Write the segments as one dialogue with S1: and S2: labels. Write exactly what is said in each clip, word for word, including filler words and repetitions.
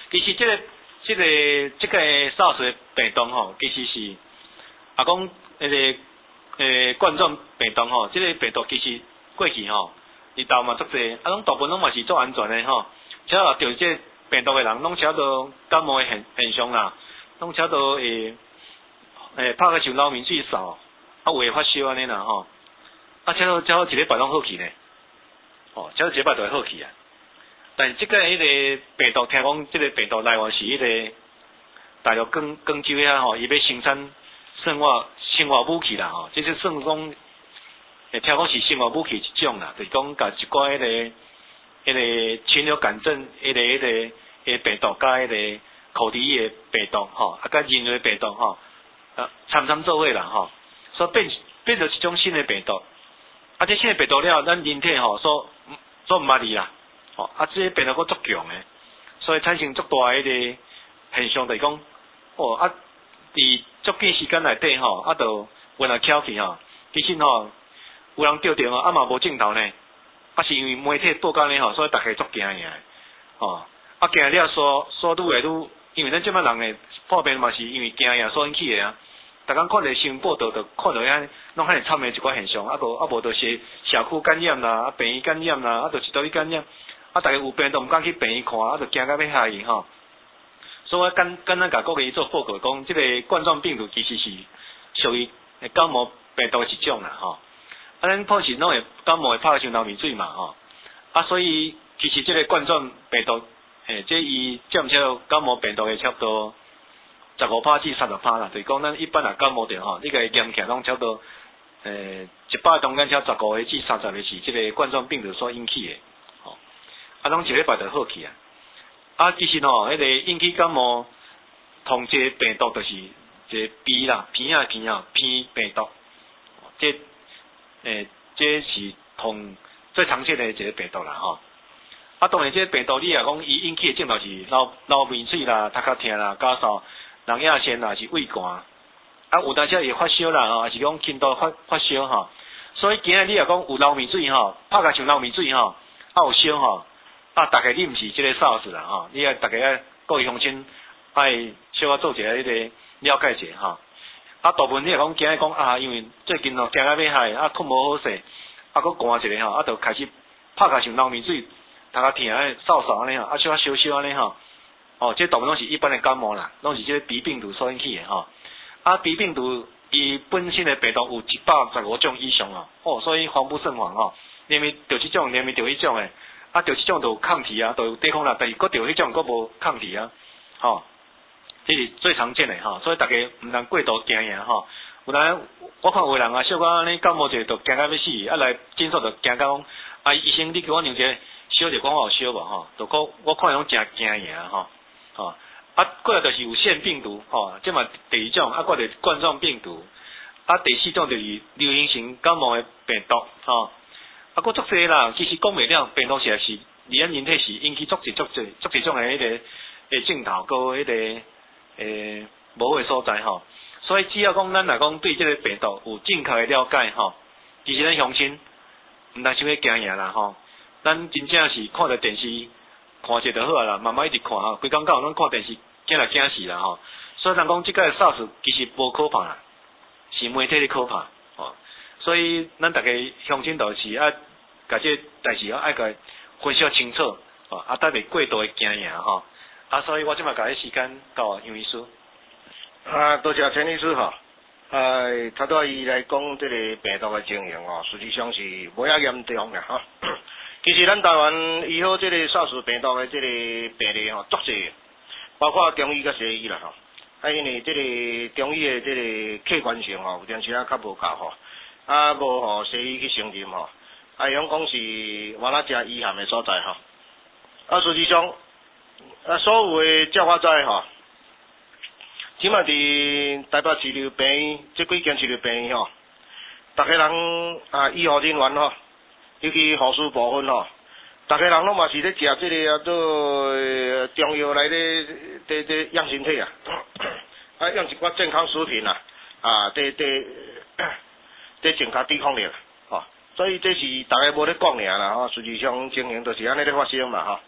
S1: 其实这个、这个、这个 SARS 的病毒吼，其实是啊讲那个诶冠状病毒吼，这个病毒其实过去吼，日头嘛足济，啊拢大部分拢嘛是做安全的吼，只要着这个病毒的人，拢差不多感冒的现现象啦，拢差不多会诶拍个像流面水扫，啊有会发烧安尼啦吼，啊差不多差不多一礼拜拢好去呢，哦，差不多一礼拜就会好去啊。但是这个迄个病毒，听讲这个病毒来源是迄个大陆广广州遐吼，伊要生产生化生化武器啦吼，这是算讲，诶，听讲是生化武器一种啦，就是讲甲一寡迄个迄个禽流感症迄个迄个迄个病毒甲迄个口蹄疫的病毒吼，啊甲人类病毒吼，啊参参做伙啦吼，所以变变成一种新的病毒，啊这新的病毒了，咱人体吼所所毋捌哩啦。哦，啊，这病毒佫足强诶，所以产生足大迄个现象，就是讲，哦，啊，伫足短时间内底吼，啊，就原来翘起吼，其实吼，有人钓着吼，啊嘛无镜头呢，啊是因为媒体报告呢吼，所以大家足惊个，哦，啊惊了说说愈来愈，因为咱即摆人诶破病嘛是因为惊呀所引起诶啊，逐工看着新闻报道，就看到遐拢遐尼惨诶一寡现象，啊无啊无就是社区感染啦，啊病院感染啦，啊就是倒去感染。啊，大家有病都毋敢去病院看，啊，就惊到要害伊吼。所以我简简单甲各位做报告讲，即、这个冠状病毒其实是属于感冒病毒一种啦吼。啊，咱普时拢会感冒会拍像流鼻水嘛吼。啊，所以其实即个冠状病毒，诶，即伊占少感冒病毒的差不多十五趴至三十趴啦。就是讲咱一般啊感冒着吼，你个验起来拢差不多，诶，一百中间才十五个至三十个是即个冠状病毒所引起的。啊，拢一礼拜就好去啊！啊，其实吼，迄个引起感冒同这病毒就是一个鼻啦，鼻啊鼻啊鼻病毒，这诶，这是同最常见的一个病毒啦吼。啊，当然这个病毒你若讲伊引起的症状是流流鼻水啦、头壳痛啦、咳嗽、人压线啦，是胃寒，啊有当时会发烧啦，吼，还是讲轻度发发烧吼。所以今日你若讲有流鼻水吼，拍甲像流鼻水吼，啊有烧吼。啊，大家你毋是即个 SARS 啦吼，你啊大家啊各位乡亲爱小可做一下迄个了解者吼。啊，大部分你若讲惊讲啊，因为最近吼惊到要害，啊困无好势，啊佫寒一个吼，啊就开始拍甲像流鼻水，头壳痛诶扫扫安尼吼，啊小可烧烧安尼吼。哦，这大部分拢是一般的感冒啦，拢是即个鼻病毒所引起的吼。啊，鼻病毒伊本身的病毒有一百十五种以上哦，哦，所以防不胜防吼。连咪着即种，连咪着迄种诶。啊，着即种就有抗体啊，都有抵抗力，但是佫着迄种佫无抗体啊，吼，这是最常见的吼，所以大家毋通过度惊呀吼。有当我看有人啊，小可安尼感冒者就惊到要死，啊来诊所就惊到讲，啊医生你给我量一下烧着讲我有烧无吼，就讲我看拢真惊呀吼，吼，啊过来就是有腺病毒吼，即嘛第二种，啊过来冠状病毒，啊第四种就是流行性感冒的病毒吼。啊，佫足济啦，其实讲袂了，病毒实在是，伫咱人体是引起足济足济足济种诶迄个诶症头，佮迄个诶无诶所在吼。所以只要讲咱来讲对即个病毒有正确诶了解吼，其实咱乡亲毋通想要惊吓啦吼。咱真正是看着电视看者就好啊啦，慢慢一直看吼，规工到咱看电视惊来惊死啦吼。所以人讲即个 SARS 其实无可怕啦，是媒体咧可怕吼。所以咱大家乡亲就是啊。甲这代志哦，爱甲分析清楚，哦，啊，带袂过度的惊吓吼，啊，所以我即马甲迄时间到杨医师。
S2: 啊，多谢陈医师吼，呃，头拄伊来讲这个病毒的情形哦，实际上是无遐严重嘅吼。其实咱台湾医好这个 SARS 病毒的这个病例吼，足济，包括中医甲西医啦吼，啊，因为这个中医的这个客观性吼，有阵时啊较无够吼，啊，无互西医去承认吼。啊，用讲是我那遮遗憾的所在吼。啊，实际上，啊，所有的照我知吼，即马伫台北市立病院，即几间市立病院吼，逐个人啊，医护人员吼，尤其护士部分吼，逐个人拢嘛是咧食即个啊，做中药来咧，伫伫养身体啊，啊，养一寡健康食品啊，啊，伫伫伫增加抵抗力啊。所以这是大家无咧讲尔啦吼，实际上情形就是安尼咧发生嘛吼。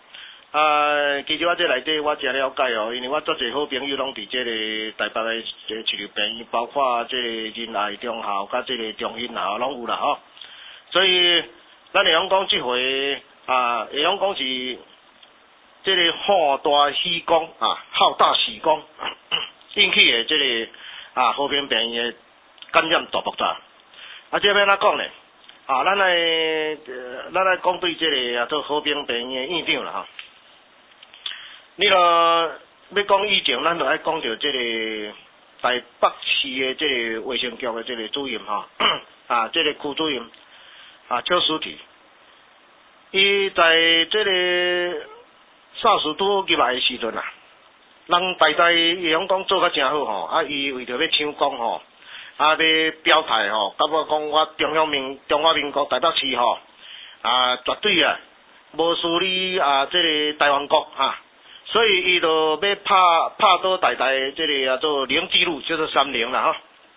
S2: 啊，其实我这内底我真了解哦，因为我足侪好朋友拢伫这个台北的这个市立病院，包括这个仁爱中校、甲这个中心啊，拢有啦吼。所以咱会讲讲即回啊，会讲讲是这个浩大喜功啊，浩大喜功引起的这个啊和平病院的感染大爆炸。啊，这边哪讲呢？啊，咱来呃，咱来讲对这个啊做和平病院的院长啦吼。你若要讲以前，咱就爱讲到这个台北市的这个卫生局的这个主任吼，啊，这个区主任啊邱淑媞，伊在这个 SARS 拄入来的时阵啊，人大大会讲讲做甲真好吼，啊，伊为着要抢功吼，啊，要表态吼，甲我讲我中央民中华民国台北市吼，啊，绝对啊，无输你啊，这个台湾国哈。所以伊就要拍拍倒台台这个叫做零记录，叫做三零啦哈。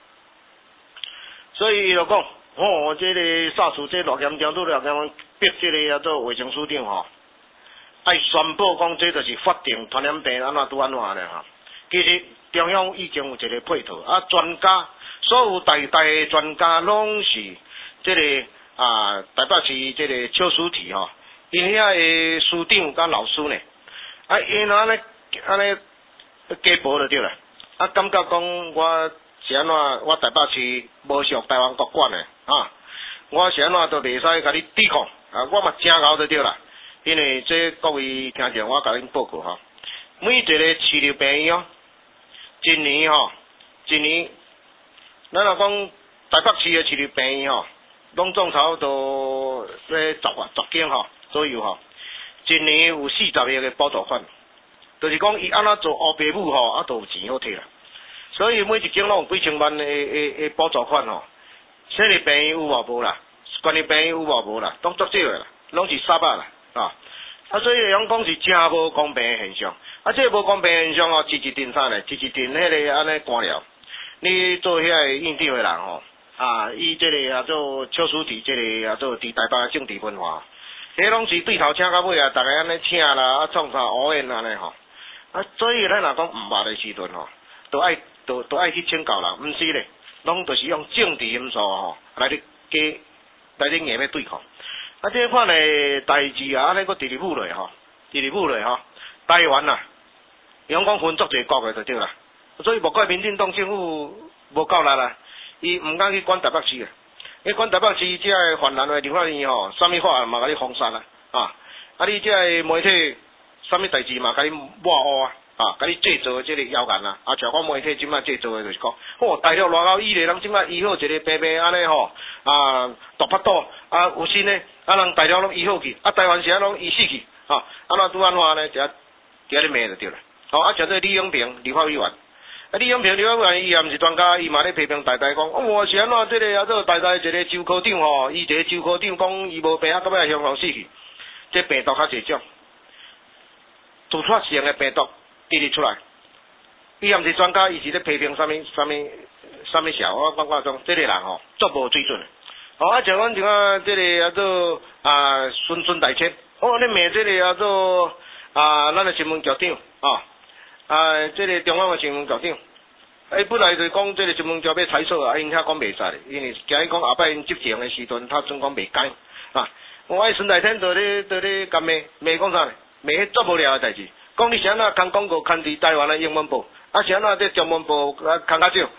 S2: 所以伊就讲，哦，这个 SARS 这偌严重，都偌严重，逼这个叫做卫生署长吼，爱宣布讲这就是法定传染病，安怎拄安怎呢哈？其实中央已经有一个配套，啊，专家所有台台的专家拢是这个啊台北市这个邱淑媞吼，因遐的署长甲老师呢。啊，因安尼安尼家暴就对啦。啊，感觉讲我是安怎，我台北市无属台湾国管的啊，我是安怎都袂使甲你抵抗啊，我嘛真熬就对啦。因为这各位听者，我甲恁报告哈，每一个市立病院哦，一年吼，一年，咱若讲台北市的市立病院吼，拢总差不多咧十啊十间吼左右吼。一年有四十个嘅补助款，就是讲伊安怎做乌爸母吼，啊都有钱好摕啦。所以每一间拢有几千万嘅嘅嘅补助款吼，私立病院有无无啦，公立病院有无无啦，拢足少嘅啦，拢是三百啦啊。啊，所以讲讲是真无公平嘅现象。啊，这无公平嘅现象哦，一一定啥呢？一一定迄个安尼官僚，你做遐个院长嘅人吼，啊，伊这个啊做邱淑媞，这个啊做伫台北政治文化。迄拢是对头请到尾啊，逐个安尼请啦，啊创啥乌烟安尼吼，啊所以咱若讲毋捌的时阵吼，都爱都都爱去请教人，毋是咧，拢就是用政治因素吼来咧加来咧硬要对抗。啊，这款的代志啊，安尼佫直直舞落吼，直直舞落吼，台湾啊，阳光分足侪国的就对啦，所以莫怪民进党政府无够力啦，伊毋敢去管台北市啊。你管台北市这个泛滥的立法院吼，啥物法嘛甲你封杀啦，啊！啊你这个媒体啥物代志嘛甲你抹黑啊，啊！甲你制造这个谣言啊，啊！像我媒体即摆制造的就是讲，哦，大陆偌够以咧，人即摆医好一个病病安尼吼，啊，大腹肚啊有心呢，啊人大陆拢医好去，啊台湾是安拢医死去，啊，安怎拄安怎呢？就伫遐咧骂就对了，哦，啊像这李永平立法委员。啊，李永平立法委员伊也毋是专家，伊嘛咧批评台台讲，哦，是安怎即个啊，做台台一个周科长吼，伊一个周科长讲伊无病啊，到尾香港死去，这病毒较侪种，突发性的病毒滴入出来，伊也毋是专家，伊是咧批评啥物啥物啥物事，我感觉讲即个人吼足无水准的，哦，啊像阮像啊，即个啊做啊孙孙大千，哦，咧骂即个啊做啊咱的新闻局长啊。啊，这个中央的新闻局长，伊本来就讲这个新闻局要拆除啊，因遐讲袂使，因为惊伊讲后摆因执行的时阵，他总讲袂改啊。我爱孙大天在咧在咧干骂骂讲啥呢？骂迄足无聊的代志，讲你是安怎看广告看伫台湾的英文报，啊是安怎这中文报啊看较少。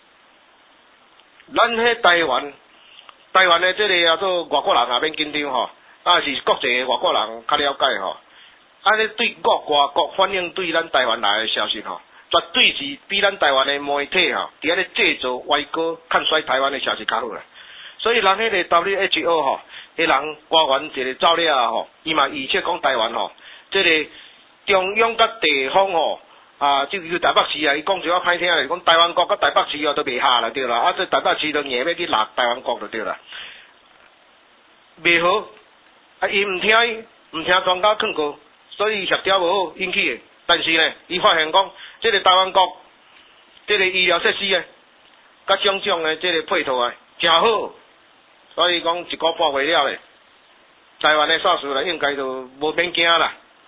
S2: 咱迄台湾台湾的这个叫做外国人也免紧张吼，啊是国际的外国人较了解吼。啊！咧对国外国反映对咱台湾来的消息吼，绝对是比咱台湾的媒体吼，伫遐咧制造歪歌、看衰台湾的消息较好啦。所以人迄个 W H O 吼，迄人官员一个走了吼，伊嘛预测讲台湾吼，即个中央甲地方吼，啊，即个台北市啊，伊讲一话歹听咧，讲台湾国甲台北市哦都袂合啦，对啦，啊，这台北市就硬要去落台湾国就对啦，袂好，啊，伊毋听毋听专家劝告。所以协调无好引起的，但是呢，伊发现讲，这个台湾国，这个医疗设施呢，甲种种的这个配套啊，真好。所以讲一个半月了咧，台湾的 SARS 啦，应该就无免惊啦。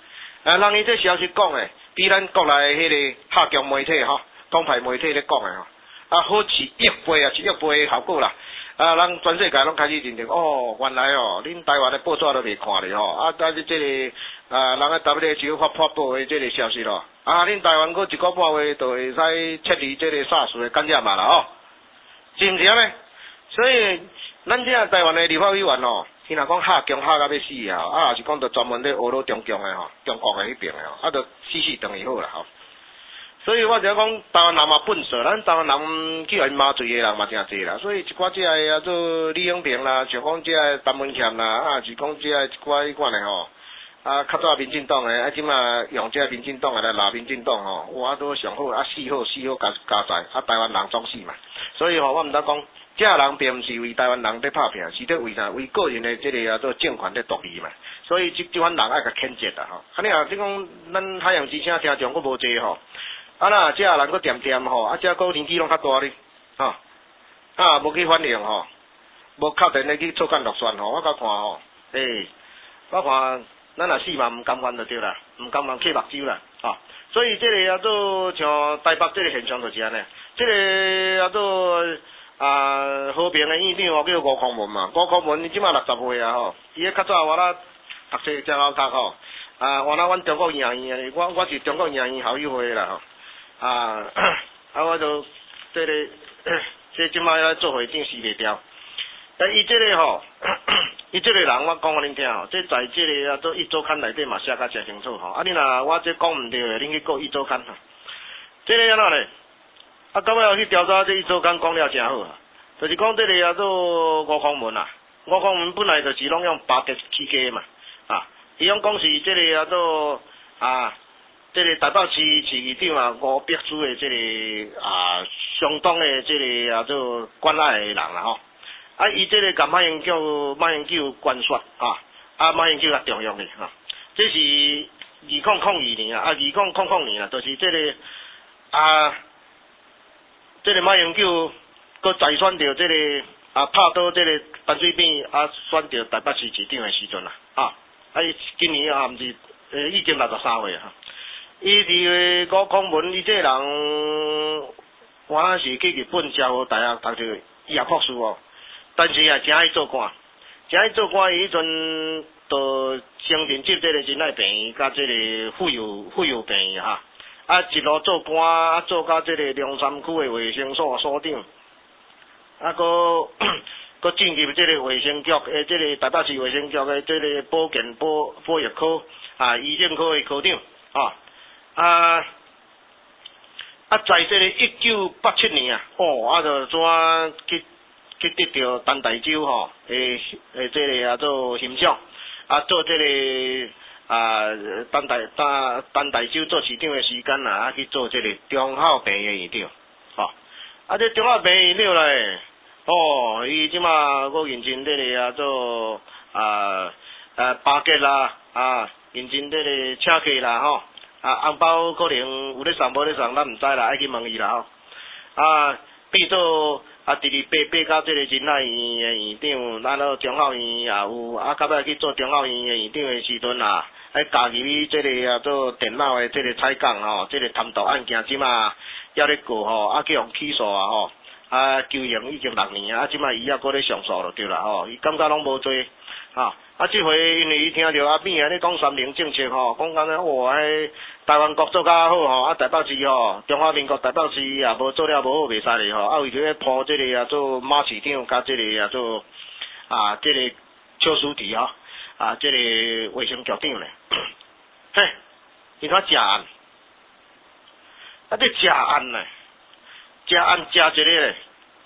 S2: 啊，人伊这消息讲诶，比咱国内迄个客强媒体吼，党派媒体咧讲诶吼，啊好似亿倍啊，一亿倍效果啦。啊，人全世界拢开始认定，哦，原来哦，恁台湾的报纸都未看咧吼，啊，但是这个啊，人个 W H O 发发布的这个消息咯，啊，恁台湾搁一个半月就会使撤离这个 SARS 的感染嘛啦吼，是毋是安尼？所以咱这台湾的立法委员吼，伊若讲吓强吓到要死啊，啊，也是讲着专门咧学到中共的吼，中国的迄边的吼，啊，着死死等于好啦吼。所以我就讲台湾人嘛笨死，咱台湾人去因麻醉的人嘛真济啦，所以一寡即个啊做李永平啦，像讲即个陈文强啦，啊是讲即个一寡迄款的吼，啊较早民进党的，啊即嘛用即个民进党的来拉民进党吼，我都上好，啊死好死好加加在，啊台湾人总死嘛，所以吼我毋得讲，即个人并毋是为台湾人在拍拼，是伫为啥？为个人的即个啊做政权在独立嘛，所以即即款人爱甲谴责啦吼，安尼啊即讲咱海洋之声听众佫无济吼。啊那这人佫掂掂吼，啊这个年纪拢较大哩，吼，啊无去反映吼，无敲电咧去做干落选吼，我甲看吼，诶、欸，我看咱若死嘛毋甘愿就对啦，毋甘愿吸目睭啦，吼，所以这个啊做像台北这个现象就是安尼，这个啊做啊和平的院长叫吴匡文嘛，吴匡文伊即马六十岁啊吼，伊咧较早我啦读册真好读吼，啊我啦阮中国医学院我我是中国医学院校友会啦吼。啊，啊，我就这个，这即摆要做会长死袂掉。但伊这个吼，伊这个人我讲互恁听吼，这在这个啊做一周刊内底嘛写甲真清楚吼。啊，你若我这讲毋对的，恁去告一周刊哈。这个安怎咧？啊，到尾去调查这一周刊讲了真好啊，就是讲这个啊做吴匡文啊，吴匡文本来就是拢用巴结起家嘛，啊，伊用讲是这个啊做啊。这个台北市市议长啊，吴碧珠的这个啊，相当的这个啊做关爱的人啦吼。啊，伊这个甲马英九马英九关说啊，啊马英九较重用的哈。这是二零零二年啊，啊二零零零年啊，就是这个啊，这个马英九佮再选到这个啊拍倒这个陈水扁啊，选到台北市市长的时阵啦，啊，啊伊今年啊毋是呃已经六十三岁啊。伊伫个吴匡文，伊这个人，我是去日本交好大学读着医学博士哦，但是也真爱做官，真爱做官。伊迄阵就承认接这个真爱病院，甲这个妇幼妇幼病院哈，啊一路做官，啊做到这个龙山区的卫生所所长，啊个个进入这个卫生局诶，这个台北市卫生局的这个保健保保育科啊医政科的科长啊。啊啊，在这个一九八七年啊，哦，啊就怎去去得到陈大洲吼，诶诶，这个啊做形象，啊做这个啊陈大陈陈大洲做市长的时间啊，啊去做这个中孝病院院长，吼、哦，啊这中孝病院院长咧，哦，伊即马我认真这个啊做啊啊巴结啦，啊认真这个请客啦，吼、哦。啊，红包可能有咧送无咧送，咱毋知啦，爱去问伊啦吼。啊，变做啊，直直爬爬到这个仁爱医院的院长，咱咯中孝院也有，啊，到尾去做中孝院的院长的时阵啊，还加入伊这个啊做电脑的这个采讲吼，这个贪渎案件即嘛还咧过吼，啊去互起诉啊吼，啊求刑已经六年啊，即嘛伊也搁咧上诉就对啦吼，伊感觉拢无罪，哈。啊，即回因为伊听着阿扁安尼讲三零政策吼，讲安尼哇，迄台湾国做较好吼，啊台北市吼，中华民国台北市也无做了无好袂使咧吼，啊为着咧铺即个啊做马市长甲即个啊做啊即个邱淑媞吼，啊即个卫生局长咧，嘿，伊看食案，啊这食案咧，食案食一个咧，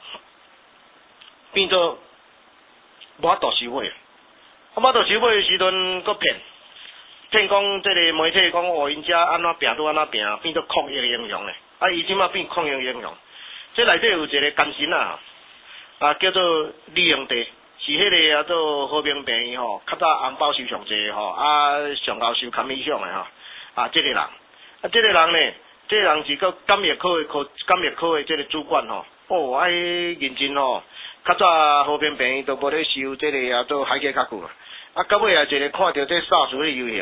S2: 变做无法度收尾。啊，我到收尾的时阵，搁骗骗讲，这个媒体讲哦，因遮安怎病都安怎病，变做抗疫英雄咧。啊，伊即马变抗疫英雄。这内底有一个奸臣啊，啊叫做李永德，是迄个啊做和平病院吼，较早红包收上济吼，啊上高收堪理想的吼，啊这个人，啊这个人呢，这个人是个感染科的科感染科的这个主管吼，哦，爱认真吼，较早和平病院都无咧收这个啊做海基较久。啊，到尾啊，一个看到这SARS的游行吼，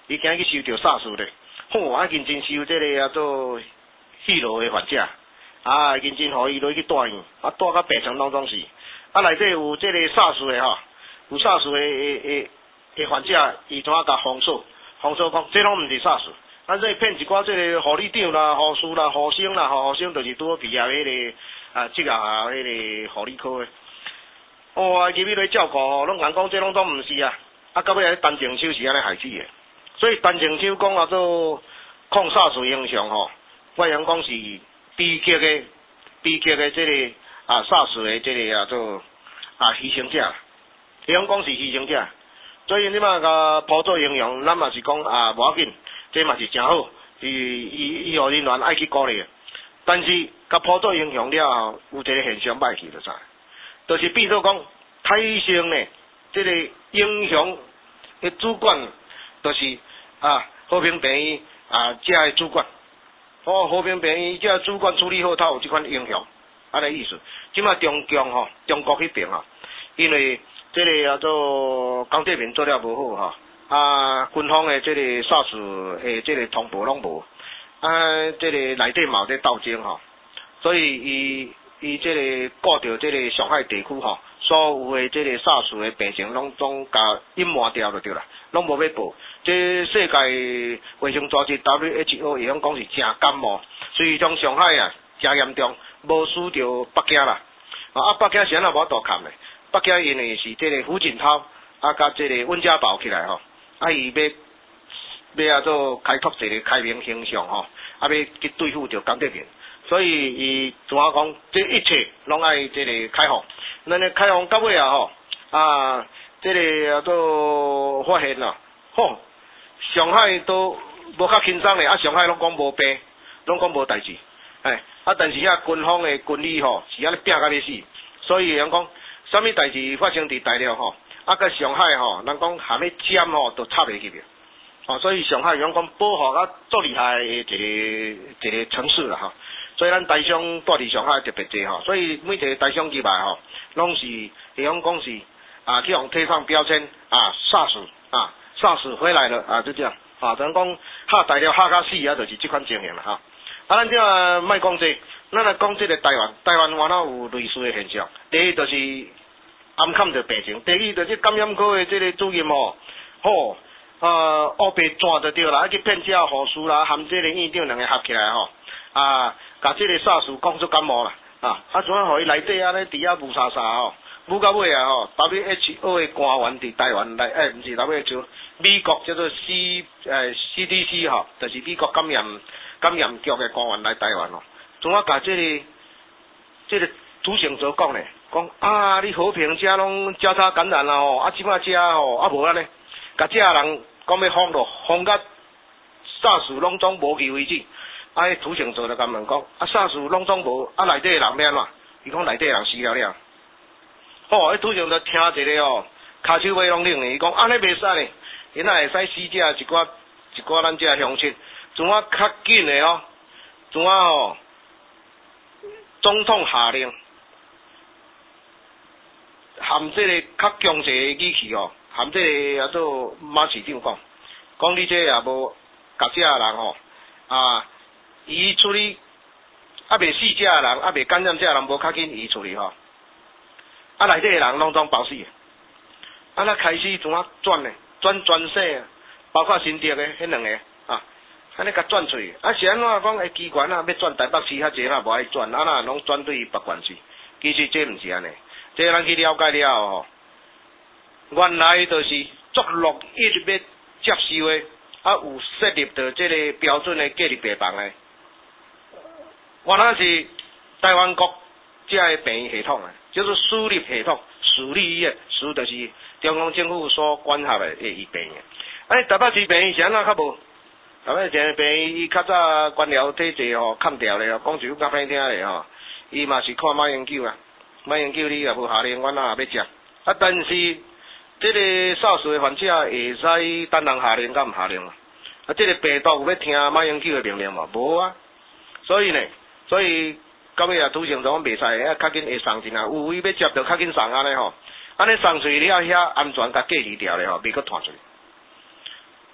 S2: 伊今日去收到 SARS 咧，吼，啊，认真收这个啊做肺痨的患者，啊，认真互伊落去住院，啊，住到病床当中是，啊，内底有这个 SARS 的吼，有 SARS 的的的的患者，伊怎啊甲封锁，封锁讲，这拢毋是 SARS。啊，这骗一寡这个护理长啦、护士啦、护生啦、护生就是拄好毕业迄个啊，职啊迄个护理科的。哦，啊，入去来照顾吼，拢人讲这拢都毋是啊，啊，到尾啊，陈静秋是安尼害死的。所以陈静秋讲啊做抗 SARS 英雄吼，我想讲是悲剧的悲剧的这个啊 SARS 的这个啊做啊牺牲者，想讲是牺牲者。所以你嘛甲辅助英雄，咱嘛是讲啊无要紧。这嘛是真好，伊伊医护人员爱去鼓励，但是甲辅助英雄了后，有一个现象歹去就啥，就是变做讲台上呢，这个英雄的主管，就是啊和平病院啊遮的主管，哦和平病院遮主管处理好，他有这款英雄，安尼意思。即马中共吼，中国迄边吼，因为这个叫做江泽民做了无好吼。啊，军方的这个 SARS 的这个通报拢无，啊，这个内底嘛有在斗争吼，所以伊伊这个顾着这个上海地区吼，所有的这个 SARS 的病情拢总甲隐瞒掉就对啦，拢无要报。这世界卫生组织 W H O 伊拢讲是正感冒，所以从上海啊真严重，无输着北京啦，啊北京是安那无大看的，北京因为是这个胡锦涛啊甲这个温家宝起来吼。啊，伊要要啊做开拓一个开明形象吼，啊要去对付着江泽民，所以伊怎啊讲，这一切拢爱这个开放。咱咧开放到尾啊吼，啊，这个啊做发现啦，吼，上海都无较轻松咧，啊上海拢讲无病，拢讲无代志，哎，啊但是遐军方的军力吼是安尼拼甲你死，所以人讲，啥物代志发生伫大陆吼。啊，个上海吼，人讲含咧尖吼都插袂去个，哦，所以上海人讲保护啊足厉害的一个一个城市啦吼，所以咱台商住伫上海特别济吼，所以每一个台商入来吼，拢是会用讲是啊去互贴上标签啊 SARS 啊 SARS 回来了啊就这样，啊，等讲吓大了吓甲死啊，就是即款情形啦哈。啊，咱即啊莫讲这，咱来讲这个台湾，台湾原来有类似的现象，第一就是。暗砍着病情，第二就是感染科的这个主任吼，吼，呃，乌白抓着着啦，去骗遮护士啦，含这个院长两个合起来吼，啊，甲这个 SARS 讲出感冒啦，啊，啊，怎啊互伊内底安尼伫遐雾沙沙吼，雾到尾啊吼 ，W H O 的官员伫台湾来，诶，毋是 W H O， 美国叫做 C 诶 C D C 吼，就是美国感染感染局的官员来台湾吼，怎啊甲这个这个主成者讲呢？讲啊，你和平遮拢交叉感染啦吼，啊，即摆遮吼啊无安尼，甲遮人讲要封落，封甲 SARS 拢总无去为止。啊，迄土成做就甲问讲，啊 SARS 拢总无，啊内底人要安怎？伊讲内底人死了了。吼，迄土成就听一个哦，骹手尾拢冷的，伊讲安尼袂使呢，因那会使死者一寡一寡咱遮乡亲，怎啊较紧的哦，怎啊吼，总统下令。含这个较强势的语气哦，含这个叫做马市长讲，讲你这也无甲这人吼啊移处理，啊未死这人，啊未感染这人无较紧移处理吼，啊内底的人拢总包死，啊那开始怎啊转呢？转全省，包括新竹的迄两个啊，安尼甲转出去，啊是安怎讲会机关啊要转台北市较济啦，无爱转，啊那拢转对北关市，其实这毋是安尼。这咱去了解了吼，原来就是足陆一直要接收的，啊有设立到这个标准的隔离病房的，原来是台湾国这个病院系统啊，叫做私立系统，私立医院，私就是中央政府所管辖的医病院。啊，台北市病院是安怎较无？台北市病院伊较早官僚体制吼砍掉咧，讲句较歹听咧吼，伊嘛是看马英九啊。马英九你也无下令，阮哪也要接。啊，但是这个 SARS 的患者会使单人下令，甲毋下令啊？啊，这个病毒有要听马英九的命令嘛？无啊。所以呢，所以到尾啊，土城讲袂使，啊，较紧会送进啊。有位要接，就较紧送安尼吼。安尼送出去了，遐安全甲隔离掉咧吼，袂阁传出去。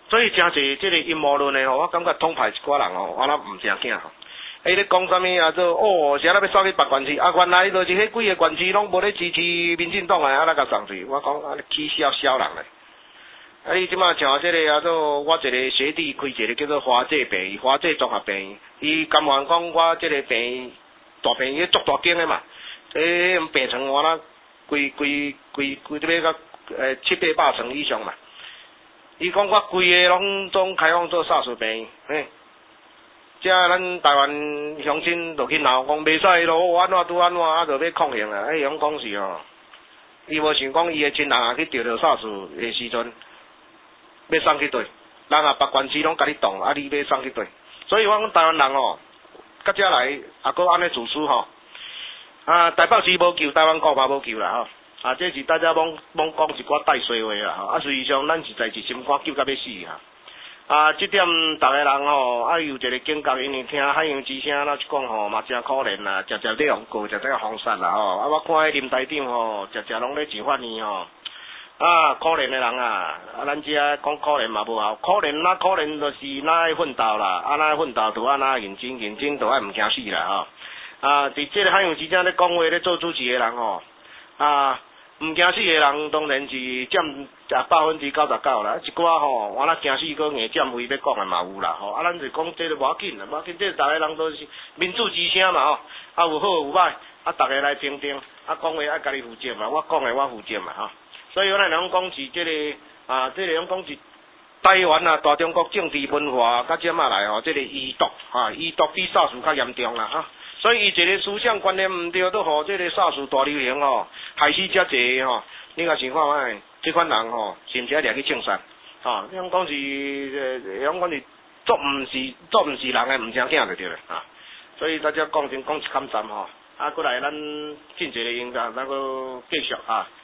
S2: 所以真侪即个阴谋论的吼，我感觉统派一寡人吼，我那毋正经吼。伊咧讲啥物啊？做哦，啥物要送去别县市？啊，原来就是迄几个县市拢无咧支持民进党诶，啊，那甲送去。我讲啊，起笑笑人咧。啊，伊即马像即个啊，做我一个学弟开一个叫做华济病院，华济综合病院，伊甘愿讲我即个病院大病院足大间诶嘛，诶，病床我那规规规规这要甲诶七八百床以上嘛。伊讲我规个拢总开放做 SARS 病院，嘿。遮咱台湾乡亲就去闹，讲袂使咯，安怎拄安怎，啊，就要抗衡啊！迄种讲是吼，伊无想讲伊诶亲人啊去着着 SARS 诶时阵，要送去倒，人啊别县市拢甲你动，啊你要送去倒，所以我讲台湾人吼，到遮来也搁安尼自私吼，啊台北市无救，台湾国嘛无救啦吼，啊这是大家罔罔讲一寡带衰话啦吼，啊实际上咱实在是心肝救甲要死啊！啊，即点逐个人吼，啊有一个警觉，因为听海洋之声，咱就讲吼嘛真可怜啦，食食了过，食食风沙啦吼。啊，我看迄林台长吼，食食拢咧一法呢吼。啊，可怜的人啊，啊咱遮讲可怜嘛无效，可怜那可怜就是哪会奋斗啦，啊哪会奋斗就安那认真认真就爱毋惊死啦吼。啊，伫即个海洋之声咧讲话咧做主持的人吼，啊。毋惊死的人当然是占啊百分之九十九啦，一寡吼，我那惊死个硬占位要讲的嘛有啦吼，啊咱就讲这个无要紧啦，无要紧，这逐个人都是民主之声嘛吼，啊有好有歹，啊逐个来评定，啊讲话爱家己负责嘛，我讲的我负责嘛吼，所以我咱讲讲是这个啊，这个讲讲是台湾啊大中国政治文化甲这嘛来吼，这个遗毒啊，遗毒比 SARS 较严重啦哈。所以伊一个思想观念毋对，都互即个 SARS 大流行吼，害死遮济吼。你甲想看卖，即款人吼，是毋是爱掠去枪杀？吼，你讲讲是，呃，讲讲是做毋是做毋是人诶，毋正经就对了啊。所以大家讲真讲一坎站吼，啊，过来咱进一个音乐，咱个继续啊。